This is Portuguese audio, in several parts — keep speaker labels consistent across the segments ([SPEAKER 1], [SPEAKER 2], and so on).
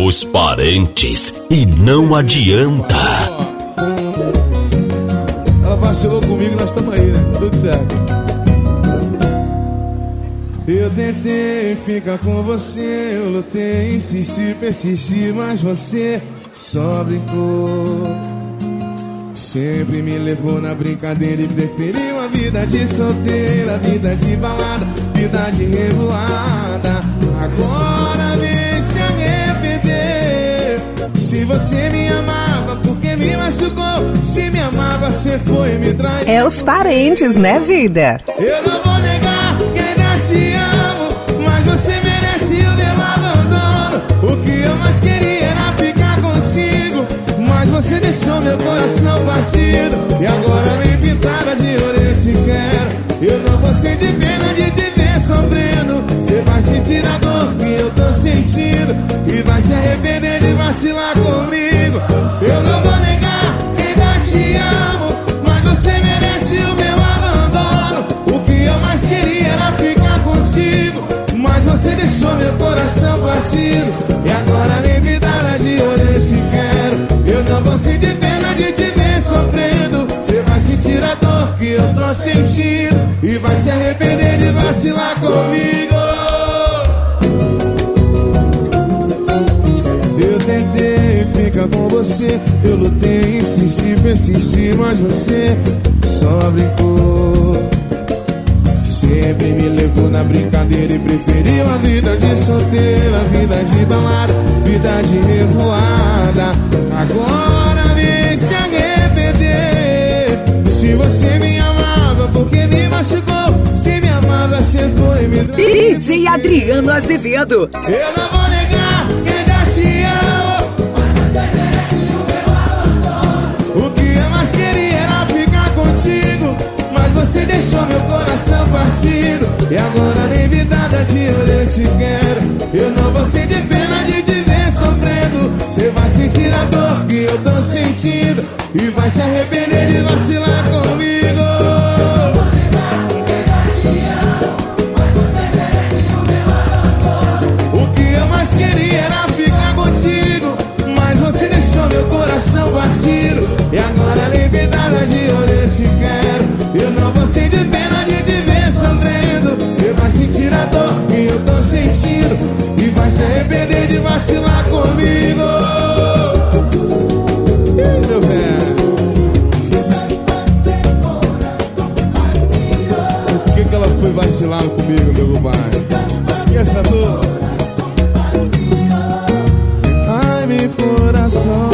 [SPEAKER 1] Os parentes e não adianta.
[SPEAKER 2] Ela vacilou comigo e nós estamos aí, né? Tudo certo. Eu tentei ficar com você, eu lutei, insisti, persisti, mas você só brincou. Sempre me levou na brincadeira e preferiu a vida de solteira, vida de balada, vida de revoada. Agora vem se arrepender. Se você me amava, porque me machucou? Se me amava, você foi me trair.
[SPEAKER 3] É os parentes, né, vida?
[SPEAKER 2] Eu não vou negar que ainda te amo, mas você merece o meu abandono. O que eu mais queria era ficar contigo, mas você deixou meu coração partido. E agora nem pintada de ouro eu te quero. Eu não vou sentir pena de te ver sofrendo. Você vai sentir a dor que eu tô sentindo e vai se arrepender de vacilar comigo. Eu não vou negar que ainda te amo, mas você merece o meu abandono. O que eu mais queria era ficar contigo, mas você deixou meu coração partido. E agora nem pintada de ouro eu te quero. Eu não vou sentir pena de te ver sofrendo. Você vai sentir a dor que eu tô sentindo e vai se arrepender de vacilar comigo. Eu tentei ficar com você, eu lutei, insisti, persisti, mas você só brincou. Sempre me levou na brincadeira e preferiu a vida de solteira, vida de balada, vida de revoada. Agora vem se arrepender. Se você me amava, porque me machucou? Se me amava, você foi me trair.
[SPEAKER 3] DJ Adriano Azevedo.
[SPEAKER 2] Eu não vou negar que ainda te amo, mas você merece o meu abandono. O que eu mais queria era ficar contigo, mas você deixou meu coração partido. E agora nem vidada de ouro eu te quero. Eu não vou sentir pena de te ver sofrendo. Você vai sentir a dor que eu tô sentindo e vai se arrepender de vacilar comigo. O que eu mais queria era ficar contigo, mas você deixou meu coração partido. E agora nem vidada de ouro eu te quero. Eu não vou sentir pena de te ver sofrendo. Você vai sentir a dor que eu tô sentindo e vai se arrepender de vacilar comigo. Meu velho, por que ela foi vacilar comigo, meu compadre? Esqueça a dor. Ai, meu coração.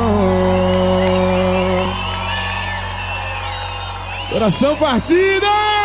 [SPEAKER 2] Coração partido!